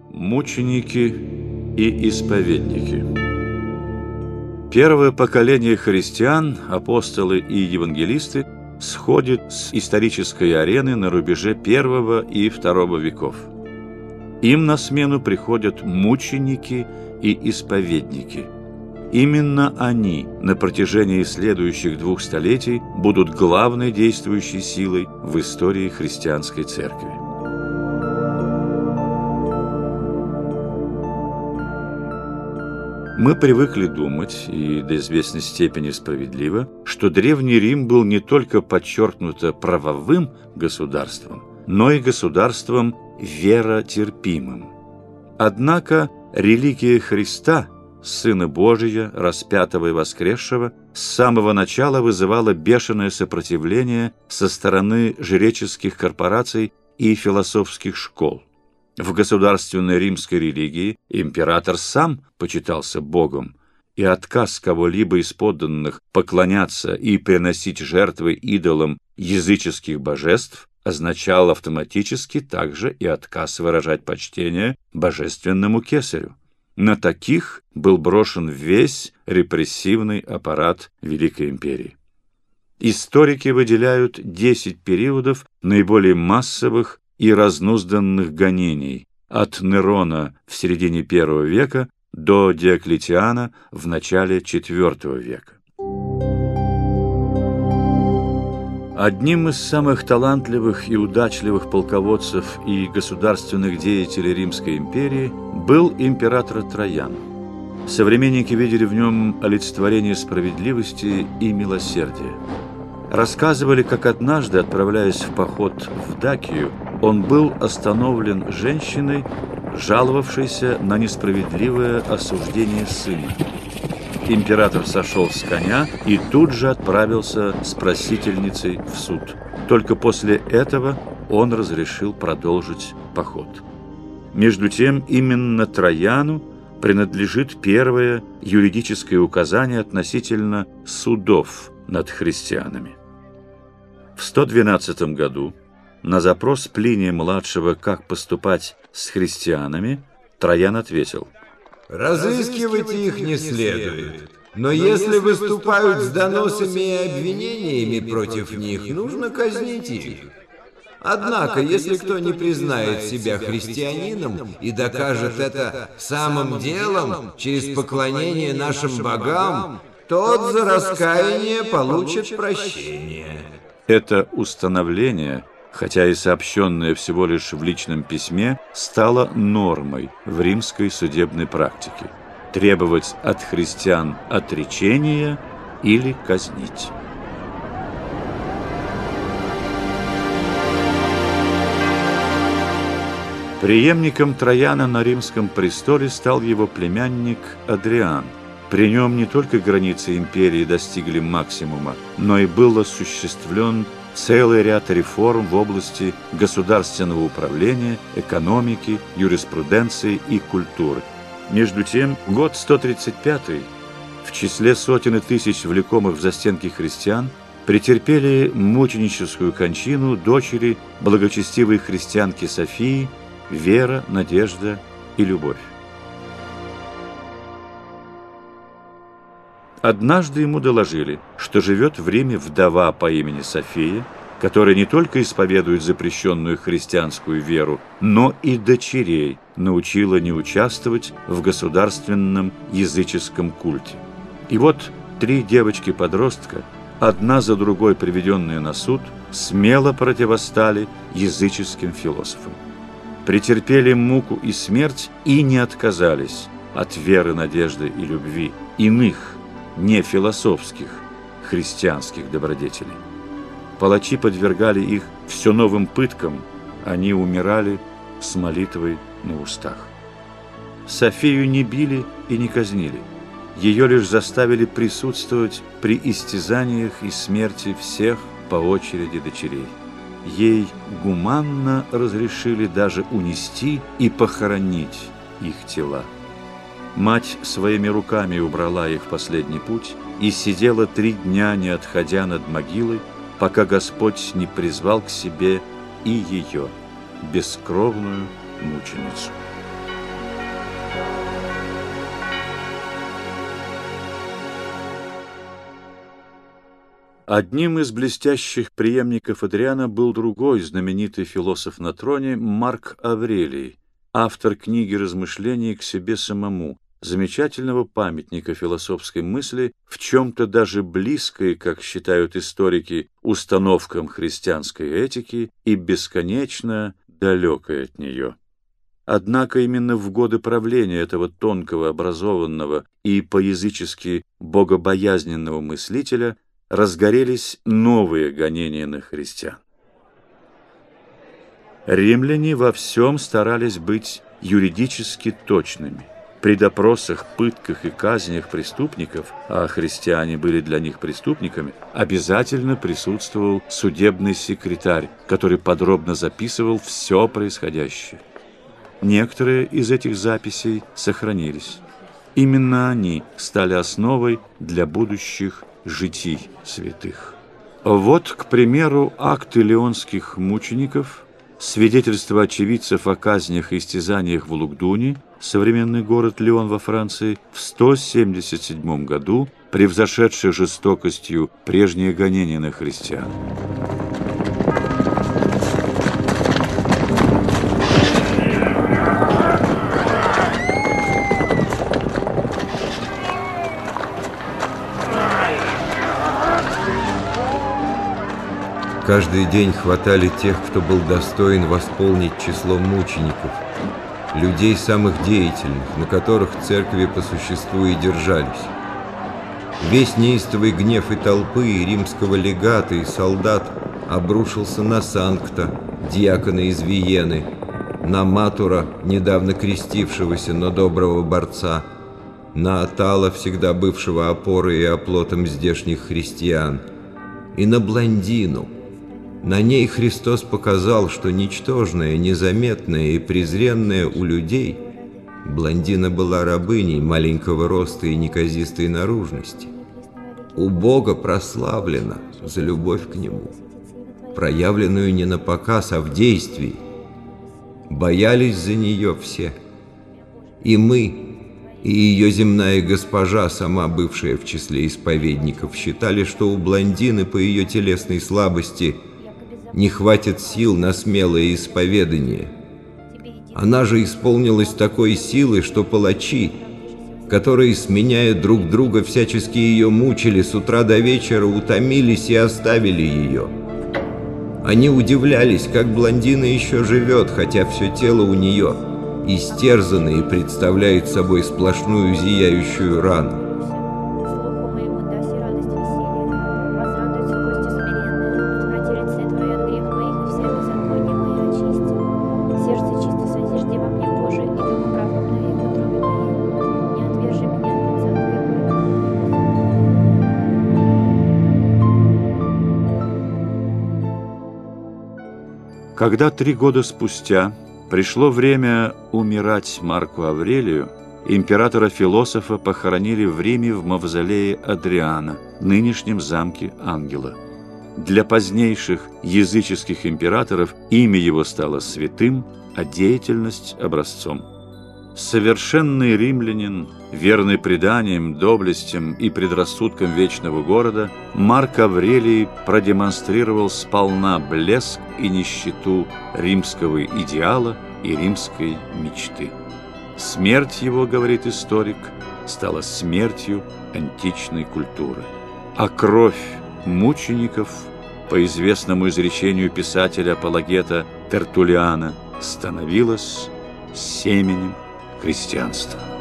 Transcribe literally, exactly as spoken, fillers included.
Мученики и исповедники. Первое поколение христиан, апостолы и евангелисты, сходит с исторической арены на рубеже первого и второго веков. Им на смену приходят мученики и исповедники. Именно они на протяжении следующих двух столетий будут главной действующей силой в истории христианской церкви. Мы привыкли думать, и до известной степени справедливо, что Древний Рим был не только подчеркнуто правовым государством, но и государством веротерпимым. Однако религия Христа, Сына Божия, распятого и воскресшего, с самого начала вызывала бешеное сопротивление со стороны жреческих корпораций и философских школ. В государственной римской религии император сам почитался Богом, и отказ кого-либо из подданных поклоняться и приносить жертвы идолам языческих божеств означал автоматически также и отказ выражать почтение божественному кесарю. На таких был брошен весь репрессивный аппарат Великой империи. Историки выделяют десять периодов наиболее массовых и разнузданных гонений от Нерона в середине первого века до Диоклетиана в начале четвертого века. Одним из самых талантливых и удачливых полководцев и государственных деятелей Римской империи был император Троян. Современники видели в нем олицетворение справедливости и милосердия. Рассказывали, как однажды, отправляясь в поход в Дакию, он был остановлен женщиной, жаловавшейся на несправедливое осуждение сына. Император сошел с коня и тут же отправился с просительницей в суд. Только после этого он разрешил продолжить поход. Между тем, именно Трояну принадлежит первое юридическое указание относительно судов над христианами. В сто двенадцатом году на запрос Плиния-младшего, как поступать с христианами, Троян ответил: «Разыскивать их не следует, но если выступают с доносами и обвинениями против них, нужно казнить их. Однако, если кто не признает себя христианином и докажет это самым делом через поклонение нашим богам, тот за раскаяние получит прощение». Это установление, хотя и сообщенное всего лишь в личном письме, стало нормой в римской судебной практике – требовать от христиан отречения или казнить. Преемником Трояна на римском престоле стал его племянник Адриан. При нем не только границы империи достигли максимума, но и был осуществлен целый ряд реформ в области государственного управления, экономики, юриспруденции и культуры. Между тем, год сто тридцать пятый, в числе сотен и тысяч влекомых в застенки христиан, претерпели мученическую кончину дочери благочестивой христианки Софии Вера, Надежда и Любовь. Однажды ему доложили, что живет в Риме вдова по имени София, которая не только исповедует запрещенную христианскую веру, но и дочерей научила не участвовать в государственном языческом культе. И вот три девочки-подростка, одна за другой приведенные на суд, смело противостали языческим философам. Претерпели муку и смерть и не отказались от веры, надежды и любви иных, не философских, христианских добродетелей. Палачи подвергали их все новым пыткам, они умирали с молитвой на устах. Софию не били и не казнили, ее лишь заставили присутствовать при истязаниях и смерти всех по очереди дочерей. Ей гуманно разрешили даже унести и похоронить их тела. Мать своими руками убрала их в последний путь и сидела три дня, не отходя над могилой, пока Господь не призвал к себе и ее, бескровную мученицу. Одним из блестящих преемников Адриана был другой знаменитый философ на троне Марк Аврелий, автор книги размышлений к себе самому, замечательного памятника философской мысли, в чем-то даже близкой, как считают историки, установкам христианской этики и бесконечно далекой от нее. Однако именно в годы правления этого тонкого, образованного и по-язычески богобоязненного мыслителя разгорелись новые гонения на христиан. Римляне во всем старались быть юридически точными. При допросах, пытках и казнях преступников, а христиане были для них преступниками, обязательно присутствовал судебный секретарь, который подробно записывал все происходящее. Некоторые из этих записей сохранились. Именно они стали основой для будущих житий святых. Вот, к примеру, акты леонских мучеников, свидетельства очевидцев о казнях и истязаниях в Лугдуне, современный город Лион во Франции, в сто семьдесят седьмом году, превзошедших жестокостью прежние гонения на христиан. Каждый день хватали тех, кто был достоин восполнить число мучеников, людей самых деятельных, на которых церкви по существу и держались. Весь неистовый гнев и толпы, и римского легата, и солдат обрушился на Санкта, диакона из Виены, на Матура, недавно крестившегося, но доброго борца, на Атала, всегда бывшего опорой и оплотом здешних христиан, и на Блондину. На ней Христос показал, что ничтожная, незаметная и презренная у людей, Блондина была рабыней маленького роста и неказистой наружности. У Бога прославлена за любовь к Нему, проявленную не на показ, а в действии. Боялись за нее все. И мы, и ее земная госпожа, сама бывшая в числе исповедников, считали, что у Блондины по ее телесной слабости не хватит сил на смелое исповедание. Она же исполнилась такой силой, что палачи, которые, сменяя друг друга, всячески ее мучили, с утра до вечера утомились и оставили ее. Они удивлялись, как Блондина еще живет, хотя все тело у нее истерзано и представляет собой сплошную зияющую рану. Когда три года спустя пришло время умирать Марку Аврелию, императора-философа похоронили в Риме в мавзолее Адриана, нынешнем замке Ангела. Для позднейших языческих императоров имя его стало святым, а деятельность – образцом. Совершенный римлянин, верный преданиям, доблестям и предрассудкам вечного города, Марк Аврелий продемонстрировал сполна блеск и нищету римского идеала и римской мечты. Смерть его, говорит историк, стала смертью античной культуры, а кровь мучеников, по известному изречению писателя-апологета Тертуллиана, становилась семенем христианства.